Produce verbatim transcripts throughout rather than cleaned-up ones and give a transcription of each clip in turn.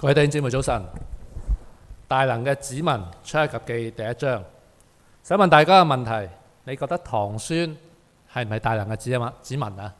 各位弟兄姊妹早晨，大能嘅子民出埃及記第一章，想問大家嘅問題，你覺得堂孫係唔係大能嘅子啊嘛子民啊？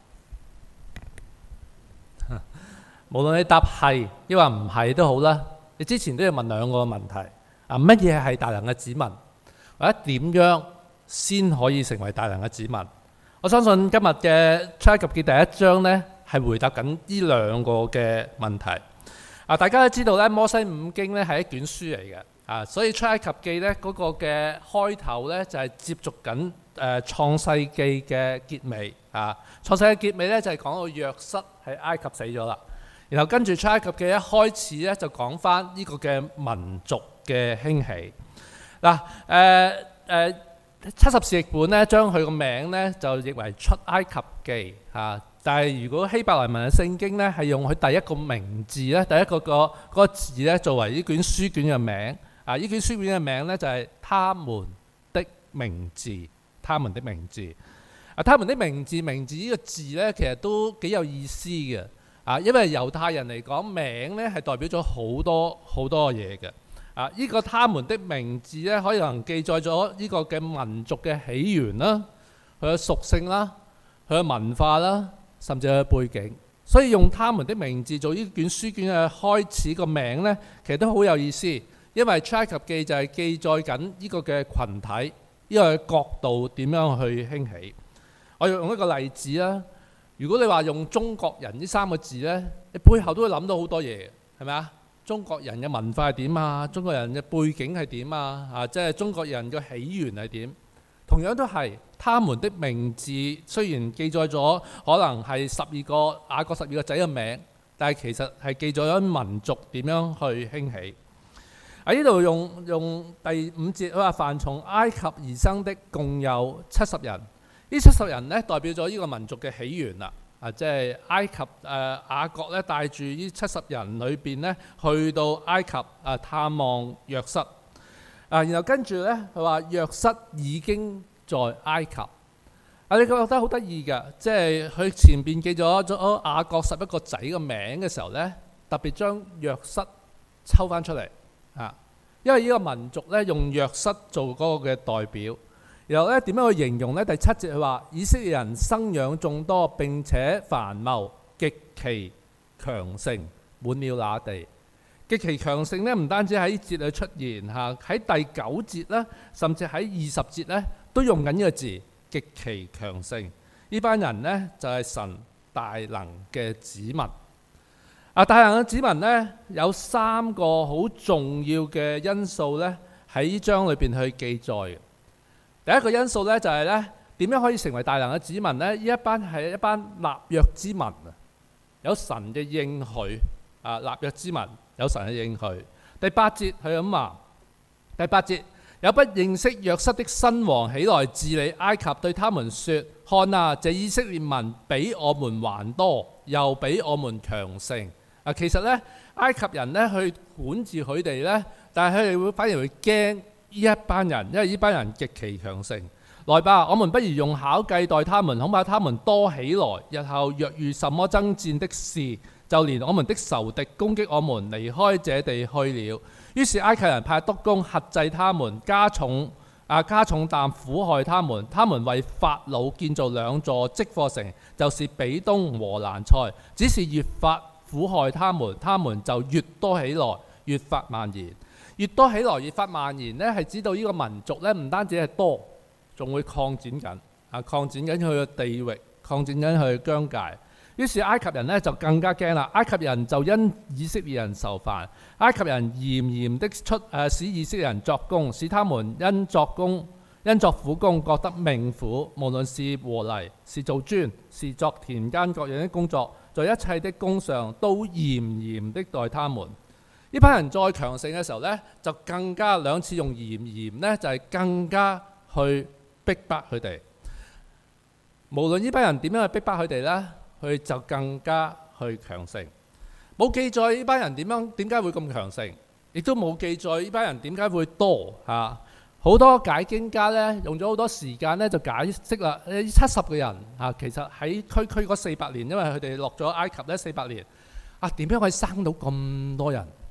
無論你答係抑或唔係都好啦，你之前都要問兩個問題啊，乜嘢係大能嘅子民，或者點樣先可以成為大能嘅子民？我相信今日嘅出埃及記第一章呢，係回答緊呢兩個嘅問題。啊！大家都知道咧，摩西五經咧係一卷書嚟嘅，啊，所以出埃及記咧嗰個嘅開頭咧就係接續緊誒創世記嘅結尾，啊，創世記嘅結尾咧就係講到約瑟喺埃及死咗啦，然後跟住出埃及記一開始咧就講翻呢個嘅民族嘅興起。嗱誒誒七十士譯本咧將佢個名咧就譯為出埃及記，啊。但係如果希伯來文嘅聖經咧，係用佢第一個名字咧，第一個個嗰個字咧作為呢卷書卷嘅名。啊，呢卷書卷嘅名咧就係他們的名字，他們的名字。啊，他們的名字，名字呢個字咧其實都幾有意思嘅。啊，因為猶太人嚟講，名咧係代表咗好多好多嘢嘅。啊，呢個他們的名字咧，可能記載咗呢個嘅民族嘅起源啦，佢嘅屬性啦，佢嘅文化啦，甚至係背景，所以用他們的名字做呢卷書卷嘅開始個名呢，其實都好有意思。因為出埃及記就係記載緊呢個嘅群體，呢個國度點樣去興起。我用一個例子啦。如果你話用中國人呢三個字呢，你背後都會諗到好多嘢，係咪啊？中國人嘅文化係點啊？中國人嘅背景係點啊？啊，即係中國人嘅起源係點？同樣都係，他們的名字雖然記載咗可能係十二個雅各十二個仔嘅名，但係其實係記載咗民族點樣去興起。喺呢度用用第五節，佢話凡從埃及而生的共有七十人，呢七十人呢代表咗呢個民族嘅起源啦。啊，即係埃及誒、呃、雅各咧帶住呢七十人裏邊呢去到埃及啊探望約瑟。啊，然後跟住呢，佢話約瑟已經在埃及。啊，你覺得好得意㗎？即係佢前邊記咗咗雅各十一個仔嘅名嘅時候呢，特別將約瑟抽翻出嚟啊，因為呢個民族呢，用約瑟做嗰個嘅代表。然後呢，點樣去形容呢？第七節佢話以色列人生養眾多，並且繁茂，極其強盛，滿了那地。極其強盛咧，唔單止喺呢節裏出現嚇，喺第九節咧，甚至喺二十節咧，都用緊呢個字，極其強盛。呢班人呢，就係神大能嘅子民。啊，大能嘅子民呢，有三個好重要嘅因素咧，喺呢章裏邊去記載嘅。第一個因素咧就係咧，點樣可以成為大能嘅子民呢？呢一班係一班立約之民啊，有神嘅應許啊，立約之民。有神嘅應許。第八節佢咁話：第八節有不認識約瑟的新王起來治理埃及，對他們說：看啊，這以色列民比我們還多，又比我們強盛。啊，其實呢，埃及人呢去管治佢哋呢，但係佢哋會反而會驚呢一班人，因為呢班人極其強盛。來吧，我們不如用巧計待他們，恐怕他們多起來，日後若遇什麼爭戰的事，就連我們的仇敵攻擊我們，離開這地去了。於是埃及人派督工轄制他們，加重啊加重擔苦害他們。他們為法老建造兩座積貨城，就是比東和蘭塞。只是越發苦害他們，他們就越多起來，越發蔓延。越多起來，越發蔓延呢，係指到呢個民族呢，唔單止係多，仲會擴展緊啊，擴展緊佢嘅地域，擴展緊佢嘅疆界。於是埃及人呢就更加驚啦，埃及人就因以色列人受煩，埃及人嚴嚴的出誒、呃、使以色列人作工，使他們因作工因作苦工覺得命苦，無論是和泥，是做磚，是作田間各樣的工作，在一切的工上都嚴嚴的待他們。呢班人再強盛嘅時候呢，就更加兩次用嚴嚴呢，就係、是、更加去逼迫佢哋。無論呢班人點樣去逼迫佢哋呢，佢就更加去強盛。冇記載呢班人點樣點解會咁強盛，亦都冇記載呢班人點解會多嚇。好多解經家咧用咗好多時間咧就解釋啦。呢七十個人嚇，其實喺區區嗰四百年，因為佢哋落咗埃及咧四百年啊，點樣可以生到咁多人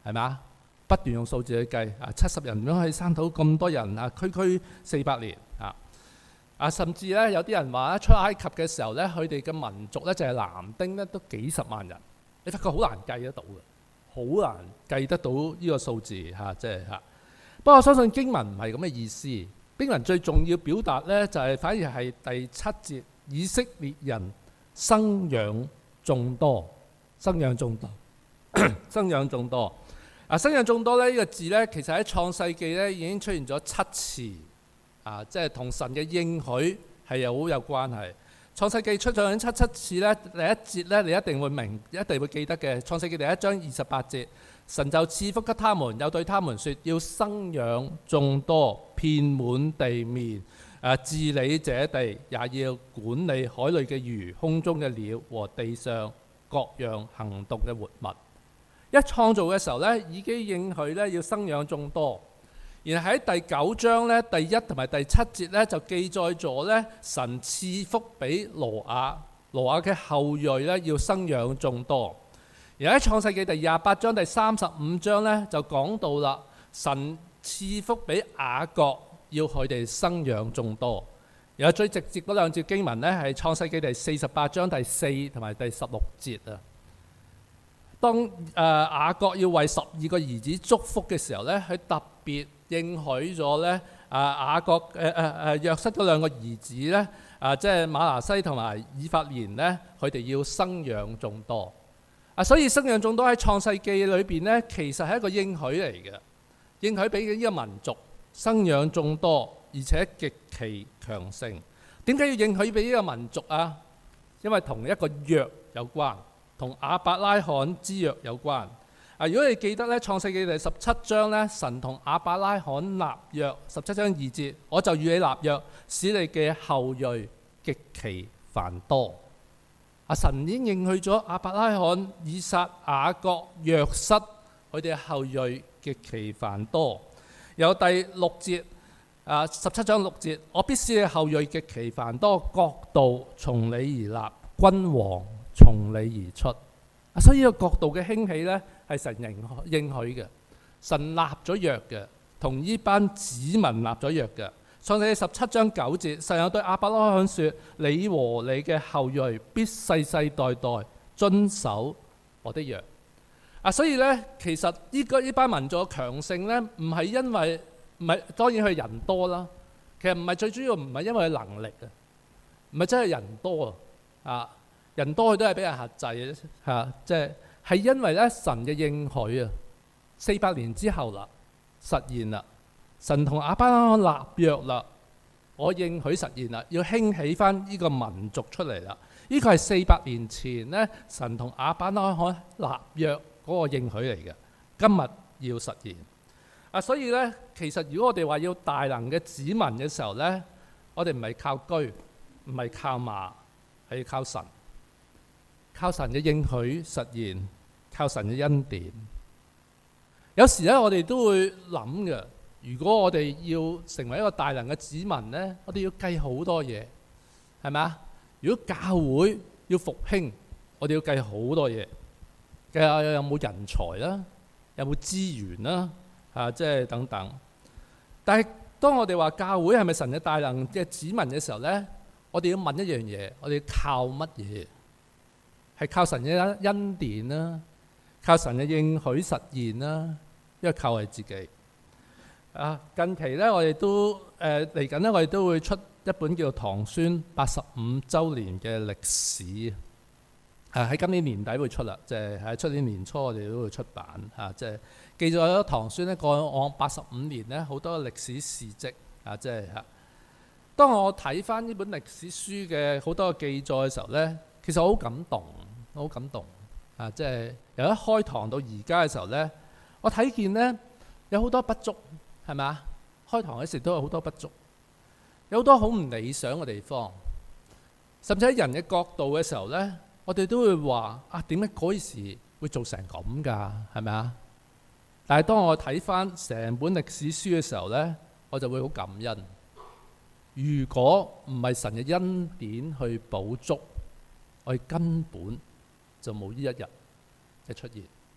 係咪啊？不斷用數字去計啊，七十人點樣可以生到咁多人啊？區區四百年啊！啊，甚至咧有啲人話出埃及嘅時候咧，佢哋嘅民族咧就係男丁咧都幾十萬人，你發覺好難計得到嘅，好難計得到呢個數字嚇，即係嚇。不過我相信經文唔係咁嘅意思，經文最重要表達咧就係反而係第七節，以色列人生養眾多，生養眾多，生養眾多。啊，生養眾多咧呢個字咧，其實喺創世記咧已經出現咗七次，啊，即係同神嘅應許係有好有關係。創世記出咗七七次咧，第一節咧你一定會明，一定會記得嘅。創世記第一章二十八節，神就賜福給他們，又對他們說：要生養眾多，遍滿地面，啊，治理這地，也要管理海裏嘅魚、空中嘅鳥和地上各樣行動嘅活物。一創造嘅時候咧，已經應許咧要生養眾多。然後喺第九章咧，第一同埋第七節咧就記載咗咧神賜福俾挪亞，挪亞嘅後裔咧要生養眾多。而喺創世記第廿八章第三十五章咧就講到啦，神賜福俾雅各，要佢哋生養眾多。然後最直接嗰兩節經文咧係創世記第四十八章第四同埋第十六節啊。當誒雅各要為十二個兒子祝福嘅時候咧，佢特別應許咗咧啊雅各誒誒誒約瑟嗰兩個兒子咧啊，即係瑪拿西同埋以法蓮咧，佢哋要生養眾多啊。所以生養眾多喺創世記裏邊咧，其實係一個應許嚟嘅，應許俾呢個民族生養眾多，而且極其強盛。點解要應許俾呢個民族啊？因為同一個約有關。同亞伯拉罕之約有關啊！如果你記得咧，《創世記》第十七章咧，神同亞伯拉罕立約，十七章二節，我就與你立約，使你嘅後裔極其繁多。啊！神已經應許咗亞伯拉罕、以撒、雅各、約瑟，佢哋嘅後裔極其繁多。有第六節啊，十七章六節，我必使你後裔極其繁多，國度從你而立，君王從你而出啊！所以呢個國度嘅興起呢，係神應應許嘅，神立咗約嘅，同呢班子民立咗約嘅。創世記十七章九節，神又對亞伯拉罕說：你和你嘅後裔必世世代代遵守我的約啊！所以呢，其實呢個呢班民族嘅強盛呢，唔係因為唔係當然佢人多啦，其實唔係最主要，唔係因為佢能力啊，唔係真係人多啊。人多佢都係俾人轄制嘅嚇，即係係因為咧神嘅應許啊，四百年之後啦，實現啦，神同亞伯拉罕立約啦，我應許實現啦，要興起翻呢個民族出嚟啦。呢個係四百年前咧，神同亞伯拉罕立約嗰個應許嚟嘅，今日要實現啊！所以咧，其實如果我哋話要大能嘅子民嘅時候咧，我哋唔係靠車，唔係靠馬，係要靠神。靠神嘅應許實現，靠神嘅恩典。有時咧，我哋都會諗嘅。如果我哋要成為一個大能嘅子民咧，我哋要計好多嘢，係咪啊？如果教會要復興，我哋要計好多嘢，計下有冇人才啦，有冇資源啦，啊，即係等等。但係當我哋話教會係咪神嘅大能嘅子民嘅時候咧，我哋要問一樣嘢：我哋要靠乜嘢？係靠神嘅恩典啦，靠神嘅應許實現啦，因為靠係自己。啊，近期咧，我哋都誒嚟緊咧，我哋都會出一本叫做《唐宣八十五週年嘅歷史》，啊喺今年年底會出啦，即係喺出年年初我哋都會出版嚇，即係記載咗唐宣咧過往八十五年咧好多歷史事蹟啊，即係嚇。當我睇翻呢本歷史書嘅好多記載嘅時候咧，其實我好感動，我好感動啊！即係由一開堂到而家嘅時候咧，我睇見咧有好多不足，係咪啊？開堂嗰時都有好多不足，有好多好唔理想嘅地方，甚至喺人嘅角度嘅時候咧，我哋都會話啊，點解嗰時會做成咁㗎？係咪啊？但係當我睇翻成本歷史書嘅時候咧，我就會好感恩。如果唔係神嘅恩典去補足，我哋根本就冇呢一日嘅出現，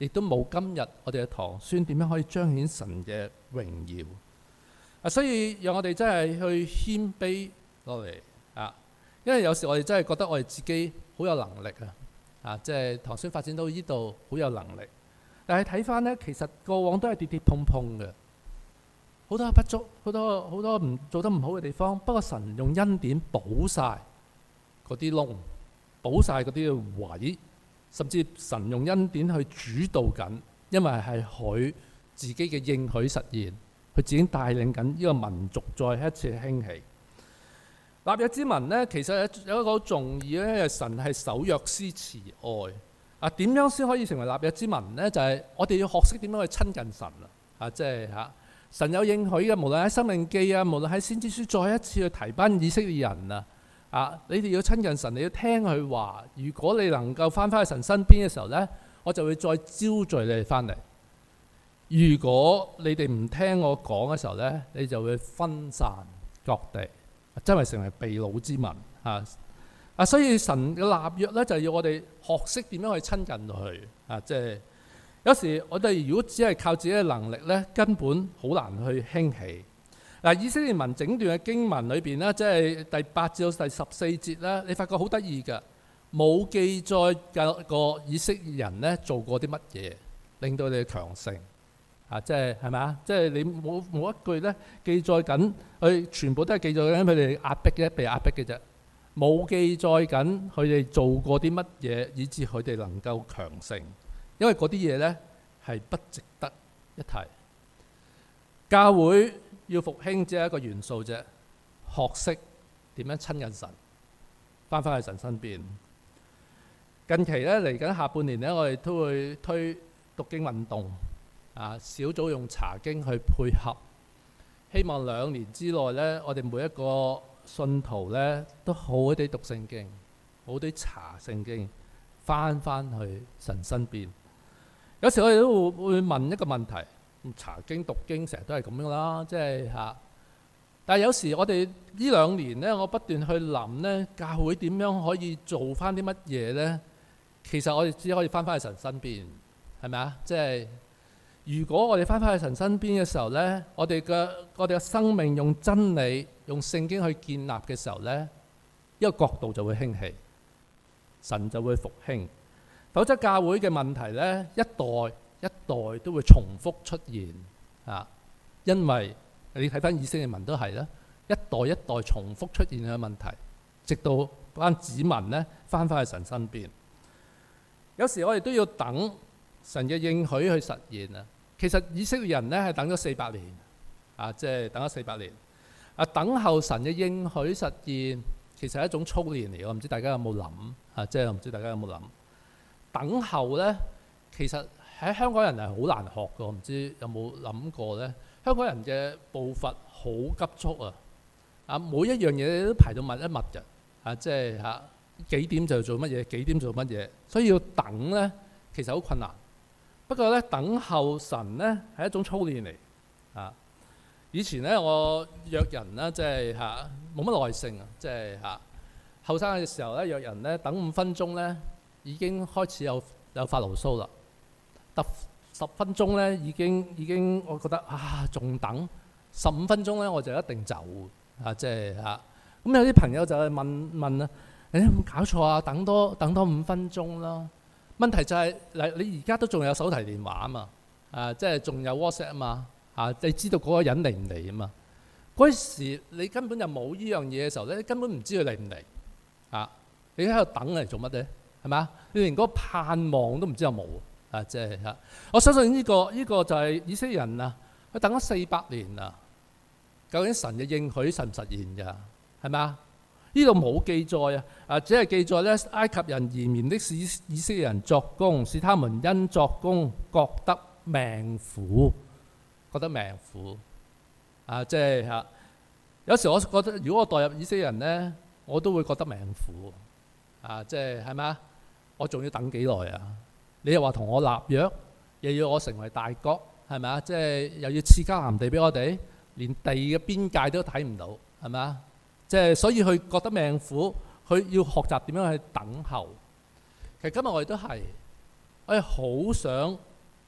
亦都冇今日我哋嘅堂宣點樣可以彰顯神嘅榮耀啊！所以讓我哋真係去謙卑落嚟啊！因為有時我哋真係覺得我哋自己好有能力啊！啊，即係堂宣發展到呢度好有能力，但係睇翻呢，其實過往都係跌跌碰碰嘅，好多不足，好多好多唔做得唔好嘅地方。不過神用恩典補晒嗰啲窿，補晒嗰啲位，甚至神用恩典去主導緊，因為係佢自己嘅應許實現，佢自己帶領緊呢個民族再一次興起。立約之民呢，其實有一個好重要咧，神係守約施慈愛啊。點樣先可以成為立約之民呢？就係、是、我哋要學識點樣去親近神啊！即係嚇神有應許嘅，無論喺申命記啊，無論喺先知書，再一次去提班以色列人啊！啊，你哋要親近神，你要聽佢話。如果你能夠翻返去神身邊嘅時候呢，我就會再招聚你哋翻嚟。如果你哋唔聽我講嘅時候呢，你就會分散各地。真係成為被擄之民啊！啊，所以神嘅立約咧，就要我哋學識點樣去親近佢啊！即係有時我哋如果只係靠自己嘅能力咧，根本好難去興起。嗱，以色列民整段嘅經文裏邊咧，即係第八至到第十四節咧，你發覺好得意㗎，冇記載過以色列人咧做過啲乜嘢，令到你哋強盛。啊，即係係咪啊？即係你冇冇一句咧記載緊，佢全部都係記載緊佢哋壓迫嘅，被壓迫嘅啫。冇記載緊佢哋做過啲乜嘢，以致佢哋能夠強盛。因為嗰啲嘢咧係不值得一提。教會要復興只係一個元素啫，學識點樣親近神，翻返去神身邊。近期咧嚟緊下半年咧，我哋都會推讀經運動。啊！小組用查經去配合，希望兩年之內呢，我哋每一個信徒呢都好好地讀聖經，好好地查聖經，翻翻去神身邊。有時我哋都會會問一個問題：查經讀經成日都係咁樣啦，即係嚇。但係有時我哋呢兩年呢，我不斷去諗呢，教會點樣可以做翻啲乜嘢呢？其實我哋只可以翻翻去神身邊，係咪啊？即係。如果我哋翻返去神身邊嘅時候呢，我哋嘅我哋嘅生命用真理、用聖經去建立嘅時候呢，一個角度就會興起，神就會復興。否則教會嘅問題呢，一代一代都會重複出現啊！因為你睇翻以色列民都係啦，一代一代重複出現嘅問題，直到班子民呢翻返去神身邊。有時我哋都要等神嘅應許去實現啊！其實以色列人咧係等咗四百年，啊，即係等咗四百年。啊，等候神嘅應許實現，其實係一種操練嚟。我唔知大家有冇諗啊？即係我唔知大家有冇諗。等候咧，其實喺香港人係好難學嘅。我唔知有冇諗過咧？香港人嘅步伐好急促啊！啊，每一樣嘢都排到密一密嘅。啊，即係嚇幾點就做乜嘢，幾點做乜嘢，所以要等咧，其實好困難。不過咧，等候神咧係一種操練嚟啊！以前咧，我約人咧，即係嚇冇乜耐性啊！即係嚇後生嘅時候咧，約人咧等五分鐘咧，已經開始有有發牢騷啦。得十分鐘咧，已經已經我覺得啊，仲等十五分鐘咧，我就一定走啊！即係嚇咁有啲朋友就係問問啊，你有冇搞錯啊？等多等多五分鐘啦！問題就係嗱，你而家都仲有手提電話啊嘛，啊，即係仲有 WhatsApp 啊嘛，啊，你知道嗰個人嚟唔嚟啊嘛？嗰時你根本就冇呢樣嘢嘅時候咧，你根本唔知佢嚟唔嚟啊！你喺度等嚟做乜咧？係咪啊？你連嗰個盼望都唔知有冇啊！即係嚇，我相信呢個呢個就係以色列人啊，佢等咗四百年啊，究竟神嘅應許實唔實現㗎？係咪啊？呢度冇記載啊！啊，只係記載咧，埃及人延綿的使以色列人作工，使他們因作工覺得命苦，覺得命苦啊！即係嚇，有時我覺得，如果我代入以色列人咧，我都會覺得命苦啊！即係係咪啊？我仲要等幾耐啊？你又話同我立約，又要我成為大國，係咪啊？即係又要賜迦南地俾我哋，連地嘅邊界都睇唔到，係咪啊？即係所以佢覺得命苦，佢要學習點樣去等候。其實今日我哋都係，我哋好想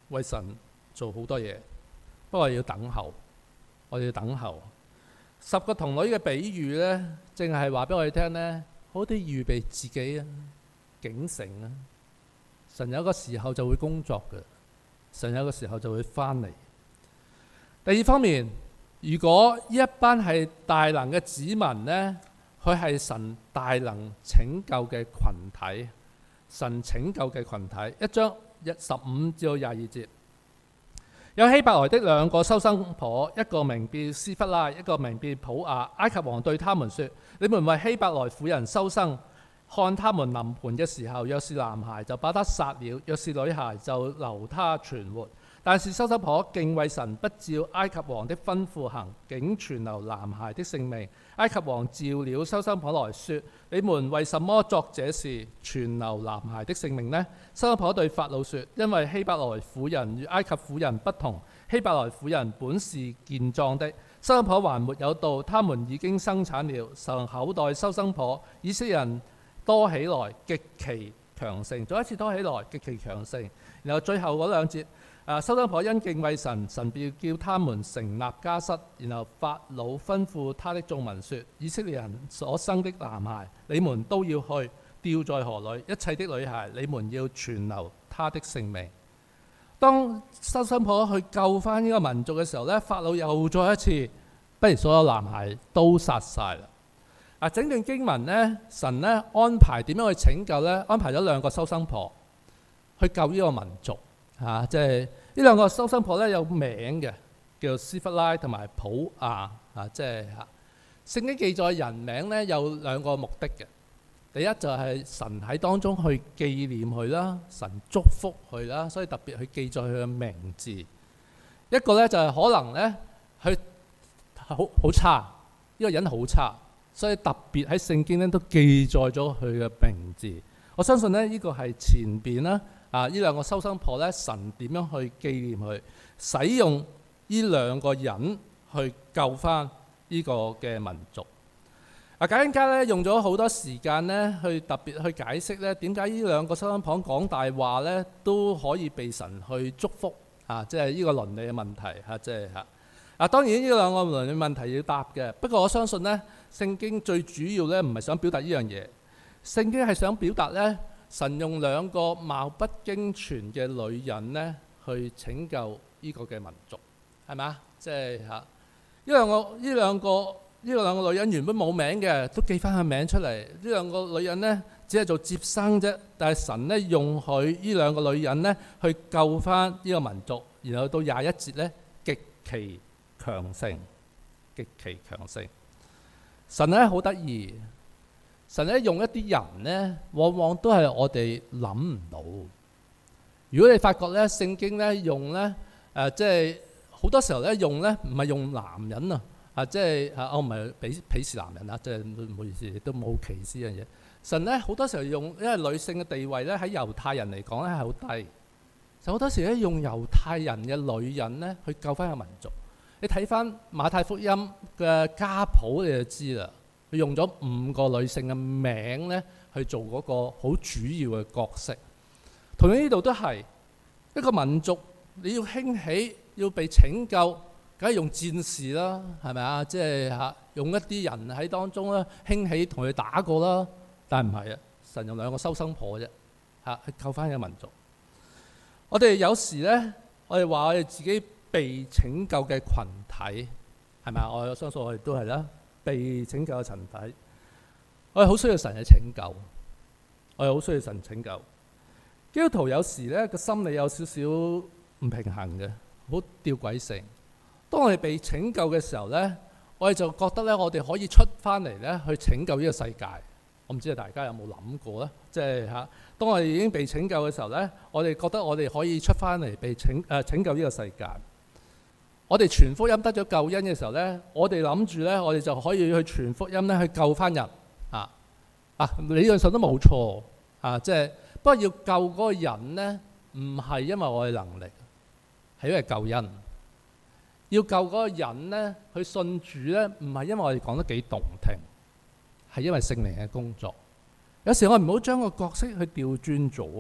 為神做好多嘢，不過要等候，我哋要等候。十個童女嘅比喻呢，淨係話俾我哋聽呢，好啲預備自己啊，警醒啊。神有個時候就會工作嘅，神有個時候就會翻嚟。第二方面，如果呢一班係大能嘅子民呢，佢係神大能拯救嘅群體，神拯救嘅群體。一章一十五至到廿二節，有希伯來的兩個收生婆，一個名叫斯弗拉，一個名叫普亞。埃及王對他們說：你們為希伯來婦人收生，看他們臨盆嘅時候，若是男孩就把他殺了，若是女孩就留他存活。但是收生婆敬畏神，不照埃及王的吩咐行，竟存留男孩的性命。埃及王召了收生婆來說：你們為什麼作這事，存留男孩的性命呢？收生婆對法老說：因為希伯來婦人與埃及婦人不同，希伯來婦人本是健壯的，收生婆還沒有到，他們已經生產了。神厚待收生婆，以色列人多起來，極其強盛。再一次多起來，極其強盛。然後最後嗰兩節。啊！收生婆因敬畏神，神便叫他們成立家室。然後法老吩咐他的眾民說：以色列人所生的男孩，你們都要去掉在河裏；一切的女孩，你們要存留他的性命。當收生婆去救翻呢個民族嘅時候呢，法老又再一次，不如所有男孩都殺晒啦。啊！整段經文呢，神呢安排點樣去拯救呢？安排咗兩個收生婆去救呢個民族。嚇、啊！即係呢兩個收生婆咧有名嘅，叫做斯弗拉同埋普亞。嚇！即係嚇。聖經記載人名咧有兩個目的嘅。第一就係神喺當中去紀念佢啦，神祝福佢啦，所以特別去記載佢嘅名字。一個咧就係可能咧佢好好差，呢、這個人好差，所以特別喺聖經咧都記載咗佢嘅名字。我相信咧呢、這個係前邊啦。啊！呢兩個收生婆咧，神點樣去紀念佢？使用呢兩個人去救翻呢個嘅民族。啊！解經家咧用咗好多時間咧，去特別去解釋咧點解呢兩個收生婆講大話咧都可以被神去祝福。啊！即係呢個倫理嘅問題嚇，即係嚇。啊！當然呢兩個倫理問題要答嘅，不過我相信咧，聖經最主要咧唔係想表達呢樣嘢，聖經係想表達咧。神用兩個貌不經傳嘅女人呢，去拯救呢個嘅民族，係咪啊？即係嚇，呢兩個呢兩個呢兩個女人原本冇名嘅，都記翻個名出嚟。呢兩個女人呢，只係做接生啫，但係神呢，用佢呢兩個女人呢，去救翻呢個民族。然後到廿一節呢，極其強盛，極其強盛。神呢，好得意。神咧用一啲人咧，往往都係我哋諗唔到。如果你發覺咧，聖經咧用咧，誒即係好多時候咧用咧，唔係用男人啊，啊即係啊，我唔係鄙鄙視男人啊，即係唔好意思，亦都冇歧視呢樣嘢。神咧好多時候用，因為女性嘅地位咧喺猶太人嚟講咧係好低，就好多時咧用猶太人嘅女人咧去救翻個民族。你睇翻馬太福音嘅家譜你就知啦。佢用咗五個女性嘅名咧去做嗰個好主要嘅角色。同樣呢度都係一個民族，你要興起，要被拯救，梗係用戰士啦，係咪啊？即係嚇用一啲人喺當中咧興起同佢打過啦。但係唔係啊？神用兩個收生婆啫嚇去救翻個民族。我哋有時咧，我哋話我哋自己被拯救嘅群體係咪啊？我相信我哋都係啦。被拯救嘅群體，我哋好需要神嘅拯救，我哋好需要神拯救。基督徒有時咧個心理有少少唔平衡嘅，好吊詭性。當我哋被拯救嘅時候咧，我哋就覺得咧，我哋可以出翻嚟咧去拯救呢個世界。我唔知道大家有冇諗過咧？即係嚇，當我哋已經被拯救嘅時候咧，我哋覺得我哋可以出翻嚟被拯誒拯救呢個世界。我哋傳福音得咗救恩嘅時候呢，我哋諗住呢，我哋就可以去傳福音呢，去救翻人啊！啊，理論上都冇錯啊，即係不過要救嗰個人呢，唔係因為我哋能力，係因為救恩。要救嗰個人呢，去信主呢，唔係因為我哋講得幾動聽，係因為聖靈嘅工作。有時我唔好將個角色去調轉咗啊！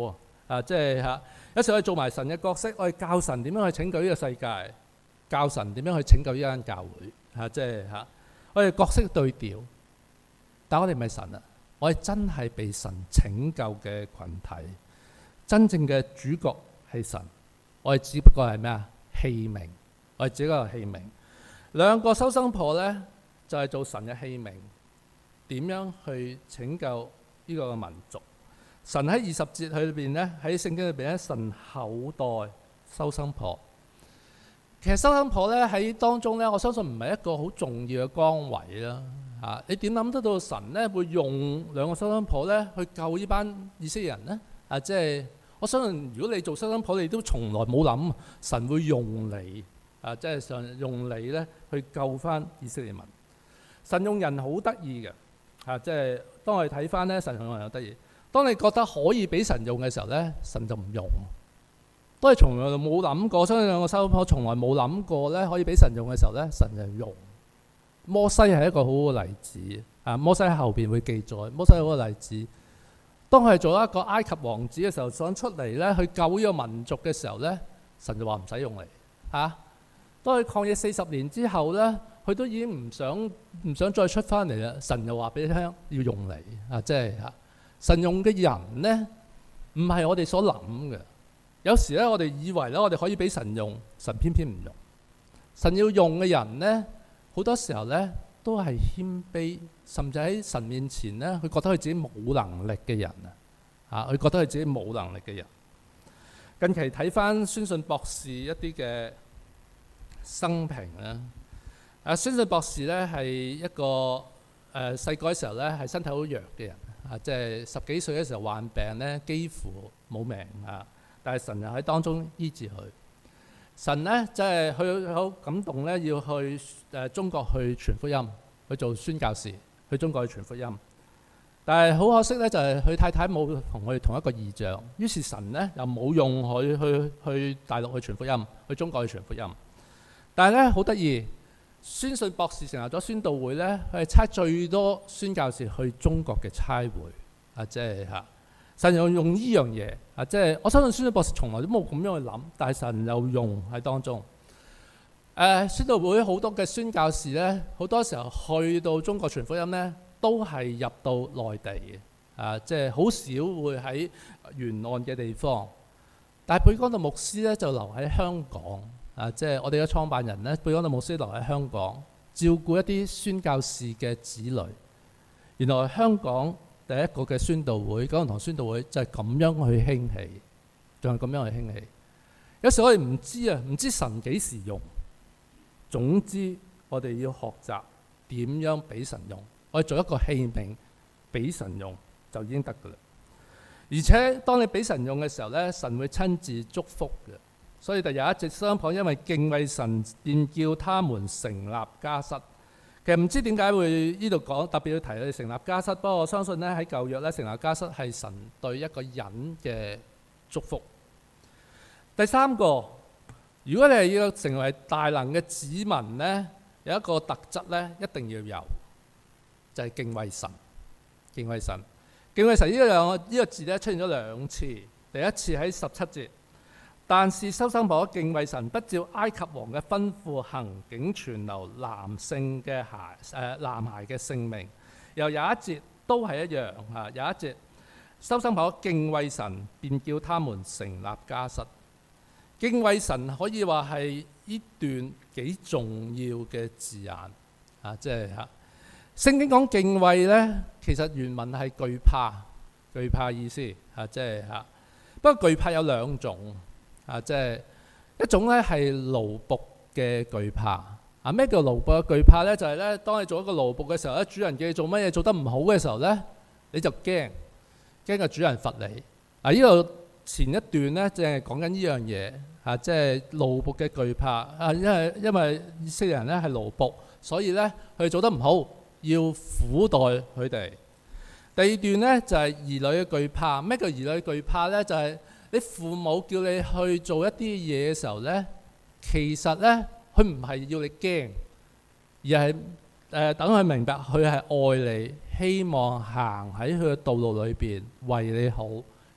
啊，即係嚇有時我哋做埋神嘅角色，我哋教神點樣去拯救呢個世界，教神點樣去拯救呢間教會嚇，即係嚇我哋角色對調，但我哋唔係神啊，我哋真係被神拯救嘅群體，真正嘅主角係神，我哋只不過係咩啊？器皿，我哋只不過係器皿。兩個收生婆咧就係做神嘅器皿，點樣去拯救呢個民族？神喺二十節裏邊咧，喺聖經裏邊咧，神厚待收生婆。其實收生婆咧喺當中咧，我相信唔係一個好重要嘅崗位啦。啊，你點諗得到神咧會用兩個收生婆咧去救呢班以色列人咧？啊，即係我相信如果你做收生婆，你都從來冇諗神會用你啊，即係神用你咧去救翻以色列民。神用人好得意嘅啊，即係當我哋睇翻咧，神用人好得意。當你覺得可以俾神用嘅時候咧，神就唔用。都係從來冇諗過，相信兩個收生婆從來冇諗過咧可以俾神用嘅時候咧，神就用。摩西係一個好好嘅例子啊！摩西喺後邊會記載，摩西係好嘅例子。當佢係做一個埃及王子嘅時候，想出嚟咧去救呢個民族嘅時候咧，神就話唔使用你嚇。當佢曠野四十年之後咧，佢都已經唔想唔想再出翻嚟啦。神就話俾你聽要用你啊，即係嚇。神用嘅人咧，唔係我哋所諗嘅。有時咧，我哋以為咧，我哋可以俾神用，神偏偏唔用。神要用嘅人咧，好多時候咧都係謙卑，甚至喺神面前咧，佢覺得佢自己冇能力嘅人啊！嚇，佢覺得佢自己冇能力嘅人。近期睇翻宣信博士一啲嘅生平啦。啊，宣信博士咧係一個誒細個嘅時候咧係身體好弱嘅人。啊，即係十幾歲嘅時候患病咧，幾乎冇命啊！但係神又喺當中醫治佢。神咧即係佢好感動咧，要去誒中國去傳福音，去做宣教士，去中國去傳福音。但係好可惜咧，就係佢太太冇同佢同一個異象，於是神咧又冇用佢去去大陸去傳福音，去中國去傳福音。但係咧好得意。宣信博士成立咗宣道會咧，佢係差最多宣教士去中國嘅差會啊！即係嚇神又用呢樣嘢啊！即係我相信宣信博士從來都冇咁樣去諗，但係神又用喺當中。誒、呃、宣道會好多嘅宣教士咧，好多時候去到中國傳福音咧，都係入到內地嘅啊！即係好少會喺沿岸嘅地方。但係貝江道牧師咧就留喺香港。啊！即係我哋嘅創辦人咧，貝江道牧師留喺香港，照顧一啲宣教士嘅子女。原來香港第一個嘅宣道會，九龍塘宣道會就係咁樣去興起，仲係咁樣去興起。有時我哋唔知啊，唔知神幾時用。總之我哋要學習點樣俾神用，我哋做一個器皿俾神用就已經得㗎啦。而且當你俾神用嘅時候咧，神會親自祝福嘅。所以第廿一節收生婆因為敬畏神，便叫他們成立家室。其實唔知點解會呢度講特別要提佢哋成立家室，不過我相信咧喺舊約咧成立家室係神對一個人嘅祝福。第三個，如果你係要成為大能嘅子民咧，有一個特質咧一定要有，就係、是、敬畏神。敬畏神，敬畏神呢兩個呢個字咧出現咗兩次，第一次喺十七節。但是收生婆敬畏神，不照埃及王嘅吩咐行，竟存留男性嘅孩誒、呃、男孩嘅性命。又有一節都係一樣嚇，有一節收生婆敬畏神，便叫他們成立家室。敬畏神可以話係呢段幾重要嘅字眼啊，即係嚇聖經講敬畏咧，其實原文係懼怕，懼怕意思嚇，即係嚇。不過懼怕有兩種。啊，即係一種咧係奴僕嘅懼怕。啊，咩叫奴僕嘅懼怕咧？就係咧，當你做一個奴僕嘅時候咧，主人叫你做乜嘢做得唔好嘅時候咧，你就驚，驚個主人罰你。啊，呢度前一段咧，正係講緊呢樣嘢。啊，即係奴僕嘅懼怕。啊，因為因為以色列人咧係奴僕，所以咧佢哋做得唔好，要苦待佢哋。第二段咧就係兒女嘅懼怕。咩叫兒女嘅懼怕咧？就係你父母叫你去做一啲嘢嘅時候呢，其實呢，佢唔係要你驚，而係誒、呃、等佢明白佢係愛你，希望行喺佢嘅道路裏邊為你好，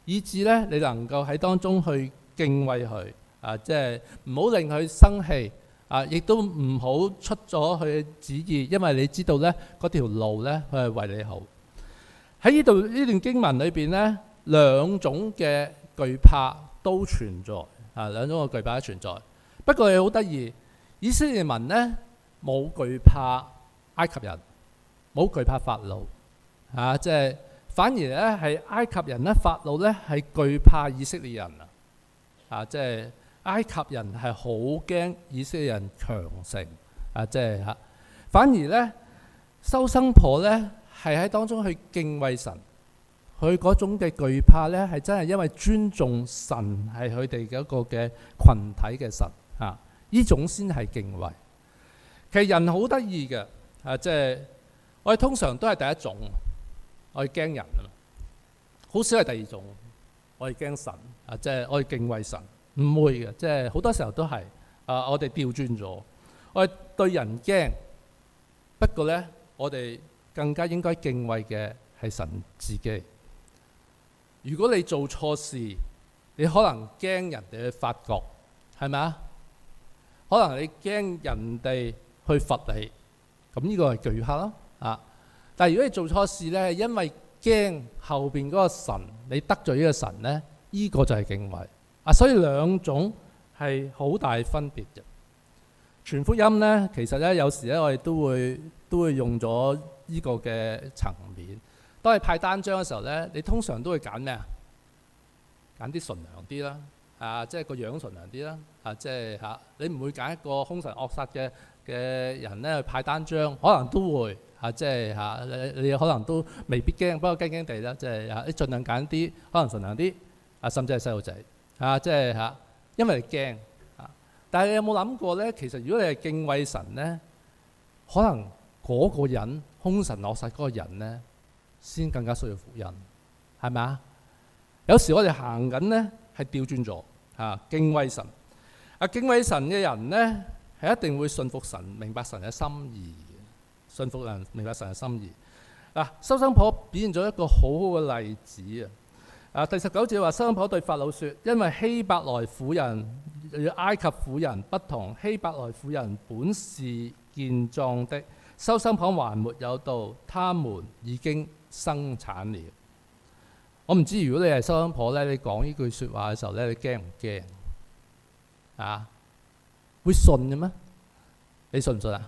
以致咧你能夠喺當中去敬畏佢啊，即係唔好令佢生氣啊，亦都唔好出咗佢嘅旨意，因為你知道咧嗰條路咧佢係為你好。喺呢度呢段經文裏邊咧，兩種嘅懼怕都存在啊，兩種嘅懼怕都存在。不過你好得意，以色列民咧冇懼怕埃及人，冇懼怕法老啊，即係反而咧係埃及人咧法老咧係懼怕以色列人啊，啊即係埃及人係好驚以色列人強盛啊，即係嚇。反而咧收生婆咧係喺當中去敬畏神，佢嗰種嘅懼怕咧係真係因為尊重神係佢哋嘅一個嘅群體嘅神啊，呢種先係敬畏。其實人好得意嘅啊，即係我哋通常都係第一種，我哋驚人啊，好少係第二種，我哋驚神啊，即係我哋敬畏神，唔會嘅，即係好多時候都係啊，我哋調轉咗，我哋對人驚，不過咧我哋更加應該敬畏嘅係神自己。如果你做錯事，你可能驚人哋去發覺，係咪啊？可能你驚人哋去罰你，咁呢個係懼怕咯啊！但係如果你做錯事咧，係因為驚後邊嗰個神，你得罪呢個神咧，呢個就係敬畏啊！所以兩種係好大分別嘅。傳福音咧，其實咧有時咧我哋都會都會用咗呢個嘅層面。當你派單張嘅時候咧，你通常都會揀咩啊？揀啲純良啲啦，啊，即係個樣純良啲啦，啊，即係嚇，你唔會揀一個兇神惡煞嘅嘅人咧去派單張，可能都會嚇，即係嚇，你你可能都未必驚，不過驚驚地啦，即係嚇，你盡量揀啲可能純良啲，啊，甚至係細路仔，啊，即係嚇，因為你驚啊。但係你有冇諗過咧？其實如果你係敬畏神咧，可能嗰個人兇神惡煞嗰個人咧，先更加需要福音，係咪啊？有時我哋行緊咧係調轉咗嚇，敬畏神啊，敬畏神嘅人咧係一定會信服神，明白神嘅心意嘅，信服人明白神嘅心意。嗱，收生婆表現咗一個好好嘅例子啊！啊，第十九節話，收生婆對法老說：因為希伯來婦人與埃及婦人不同，希伯來婦人本是健壯的，收生婆還沒有到，他們已經生產了。我唔知如果你係收生婆咧，你講呢句説話嘅時候咧，你驚唔驚啊？會信嘅咩？你信唔信啊？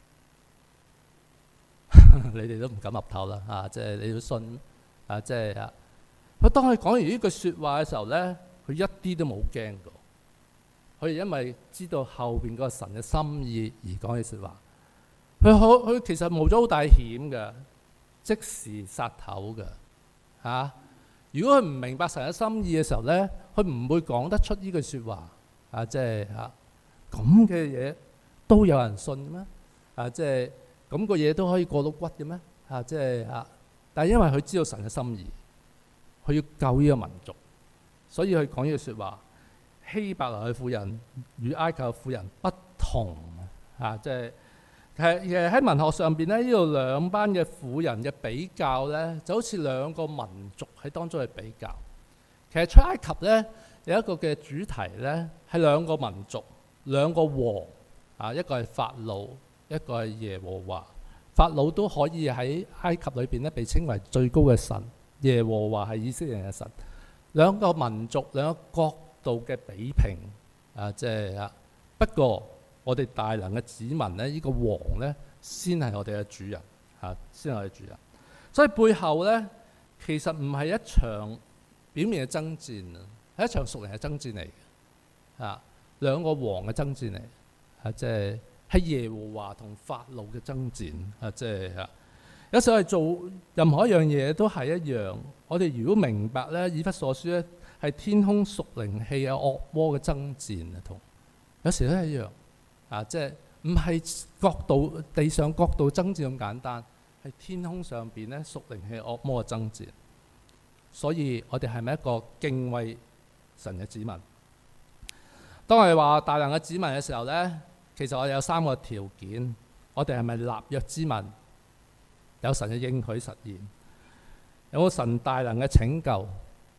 你哋都唔敢岌頭啦啊！即係你要信啊！即係啊！佢當佢講完呢句説話嘅時候咧，佢一啲都冇驚過。佢因為知道後邊嗰個神嘅心意而講起説話。佢好佢其實冒咗好大險嘅，即時殺頭嘅嚇。啊如果佢唔明白神嘅心意嘅時候咧，佢唔會講得出呢句説話啊！即係嚇咁嘅嘢都有人信咩？啊！即係咁個嘢都可以過到骨嘅咩？啊！即係嚇，但係因為佢知道神嘅心意，佢要救呢個民族，所以佢講呢句説話：希伯來嘅婦人與埃及嘅婦人不同啊！即係。其實喺文學上邊咧，呢度兩班嘅婦人嘅比較咧，就好似兩個民族喺當中嘅比較。其實出埃及咧有一個嘅主題咧，係兩個民族、兩個王啊，一個係法老，一個係耶和華。法老都可以喺埃及裏邊咧被稱為最高嘅神，耶和華係以色列人嘅神。兩個民族、兩個國度嘅比拼啊，即係啊，不過。我哋大能嘅子民咧，呢、這個王咧，先係我哋嘅主人嚇，先係我哋主人。所以背後咧，其實唔係一場表面嘅爭戰啊，係一場屬靈嘅爭戰嚟嘅嚇，兩個王嘅爭戰嚟嚇，即係係耶和華同法老嘅爭戰嚇，即係嚇。有時候係做任何一樣嘢都係一樣。我哋如果明白咧，以弗所書咧係天空屬靈氣嘅惡魔嘅爭戰啊，同有時都係一樣。啊！即係唔係角度地上角度爭戰咁簡單，係天空上邊咧屬靈氣惡魔嘅爭戰。所以我哋係咪一個敬畏神嘅子民？當我哋話大能嘅子民嘅時候咧，其實我哋有三個條件：我哋係咪立約之民？有神嘅應許實現？有冇神大能嘅拯救？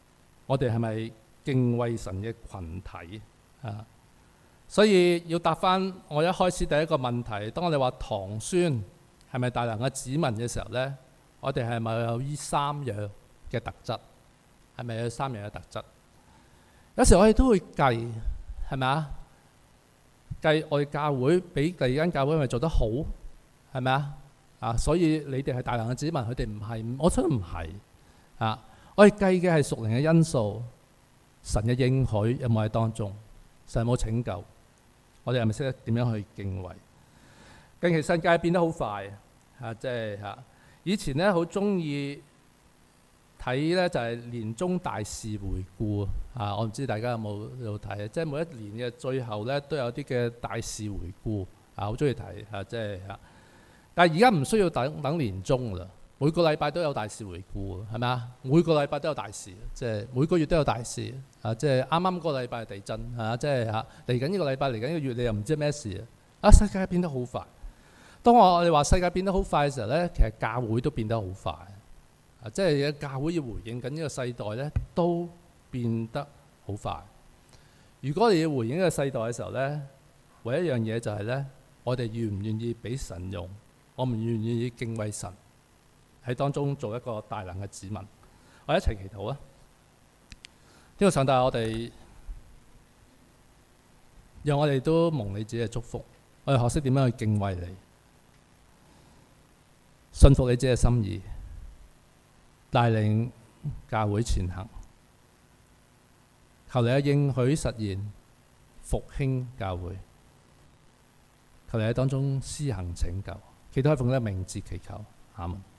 我哋係咪敬畏神嘅群體啊？所以要答翻我一開始第一個問題，當我哋話堂孫係咪大能嘅子民嘅時候呢，我哋係咪有呢三樣嘅特質？係咪有三樣嘅特質？有時我哋都會計，係咪啊？計我哋教會比第二間教會係咪做得好？係咪啊？啊，所以你哋係大能嘅子民，佢哋唔係，我覺得唔係啊。我哋計嘅係屬靈嘅因素，神嘅應許有冇喺當中？神有冇拯救？我哋係咪識得點樣去敬畏？近期世界變得好快啊！即係嚇，以前咧好中意睇咧就係年終大事回顧啊！我唔知大家有冇有睇啊？即係每一年嘅最後咧都有啲嘅大事回顧啊！好中意睇嚇，即係嚇。但係而家唔需要等等年終啦，每個禮拜都有大事回顧，係咪啊？每個禮拜都有大事，即係每個月都有大事啊！即係啱啱個禮拜係地震嚇，即係嚇嚟緊呢個禮拜嚟緊呢個月你又唔知咩事啊！世界變得好快。當我哋話世界變得好快嘅時候咧，其實教會都變得好快啊！即係教會要回應緊呢個世代咧，都變得好快。如果你要回應呢個世代嘅時候咧，唯一一樣嘢就係咧，我哋願唔願意俾神用？我唔願意敬畏神，喺當中做一個大能嘅子民。我哋一齊祈禱啊！呢個上帝，我哋讓我哋都蒙你自己嘅祝福，我哋學識點樣去敬畏你，信服你自己嘅心意，帶領教會前行。求你嘅應許實現，復興教會。求你喺當中施行拯救。祈禱奉你嘅名字祈求，阿門。